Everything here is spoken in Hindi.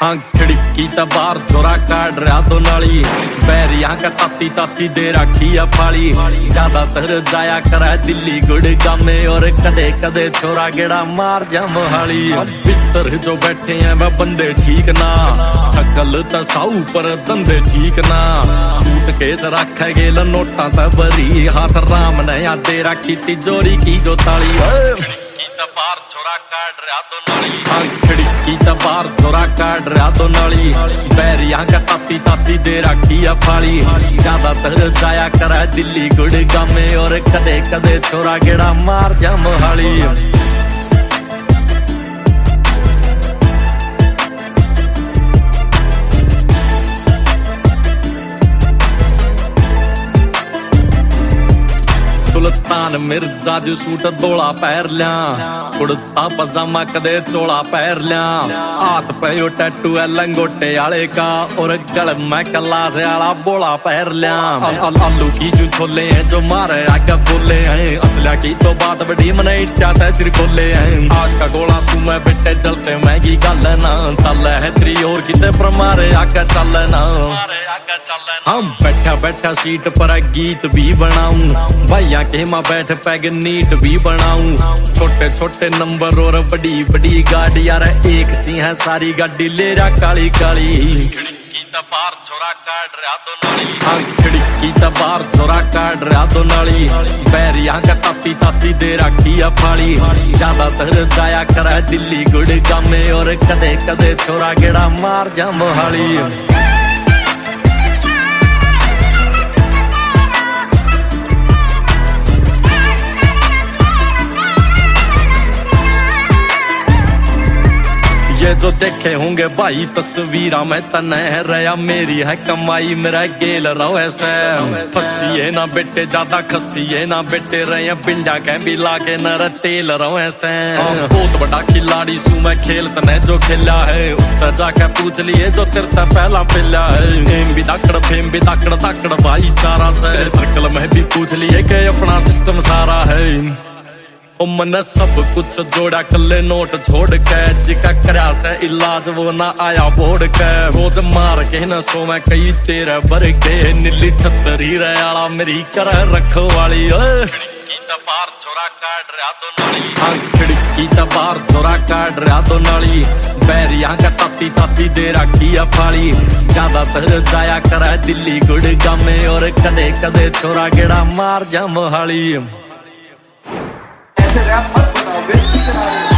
हाँ खिड़की त बाहर छोरा काट रहा दो नाली बैरिया का ताती ताती दे रखी है फाड़ी ज्यादातर जाया करे दिल्ली गुड़गांव में और कदे कदे छोरा गेड़ा मार जा मोहाली। भीतर जो बैठे हैं वह बंदे ठीक ना सकल तसाऊ पर धंधे ठीक ना सूट केस रखे गेल नोटा तबरी हाथ राम ने या दे रखी तिजोरी की जो ताली। बाहर छोरा काट रहा दो नाली हाँ खिड़की त बाहर छोरा काट रहा दो नाली बैरिया का ताती ताती दे रखी है फाड़ी ज्यादातर जाया करे दिल्ली गुड़गांव में और कदे कदे छोरा गेड़ा मार जा मोहाली। सुल्तान मिर्जा जो सूट दौड़ा पैर लिया कुर्ता पजामा कदे चोला पैर लिया हाथ पे टैटू है लंगोटे आले का और गल में कला से आला बोला पैर लिया। आलू की जो छोले हैं जो मारे आगे बोले हैं असलिया की तो बात बड़ी मने इट्टा सिर खोले हैं आग का गोला सुमे बेटे जलते महंगी गल ना चल है तेरी और किते पर मारे आगे चल ना हम बैठा बैठा सीट पर गीत भी बनाऊं भैया के माँ बैठ पैग नीट भी बनाऊं छोटे छोटे नंबर और बड़ी बड़ी गाड़ी यार एक सी है सारी गाड़ी ले रहा काली काली। बाहर छोरा काट रहा दो नाली हाँ खिड़की त बाहर छोरा काट रहा दो नाली बैरिया का ताती ताती दे रखी है फाड़ी ज्यादातर जाया करे दिल्ली गुड़गांव में और कदे कदे छोरा गेड़ा मार जा मोहाली। ये जो देखे होंगे भाई तस्वीरा में तने रहा मेरी है कमाई मेरा गेल रहो ऐसे फसिए ना बेटे ज्यादा खसिए ना बेटे रहे पिंडा के भी लागे न तेल रहो ऐसे बहुत बड़ा खिलाड़ी सू मैं खेल तने जो खेला है उस पर जाके पूछ लिए जो तेरे पहला पिला है फेम भी दाकड़ दाकड़ भाईचारा से सर्कल में भी पूछ लिए कि अपना सिस्टम सारा है ओ मन सब कुछ जोड़ा कले नोट छोड़ के जिका करया से इलाज वो ना आया बोड़ के रोज मार के न सो मैं कई तेरे बर के नीली छतरी रहा मेरी कर रखो वाली बाहर छोरा काट रहा दो नाली हाँ खिड़की त बाहर छोरा काट रहा दो नाली बैरिया का ताती ताती दे रखी है फाड़ी ज्यादातर जाया करे दिल्ली गुड़गांव में और कदे कदे छोरा गेड़ा मार जा मोहाली। रैप मत बनाओ बेइज्जती करा रहे हो।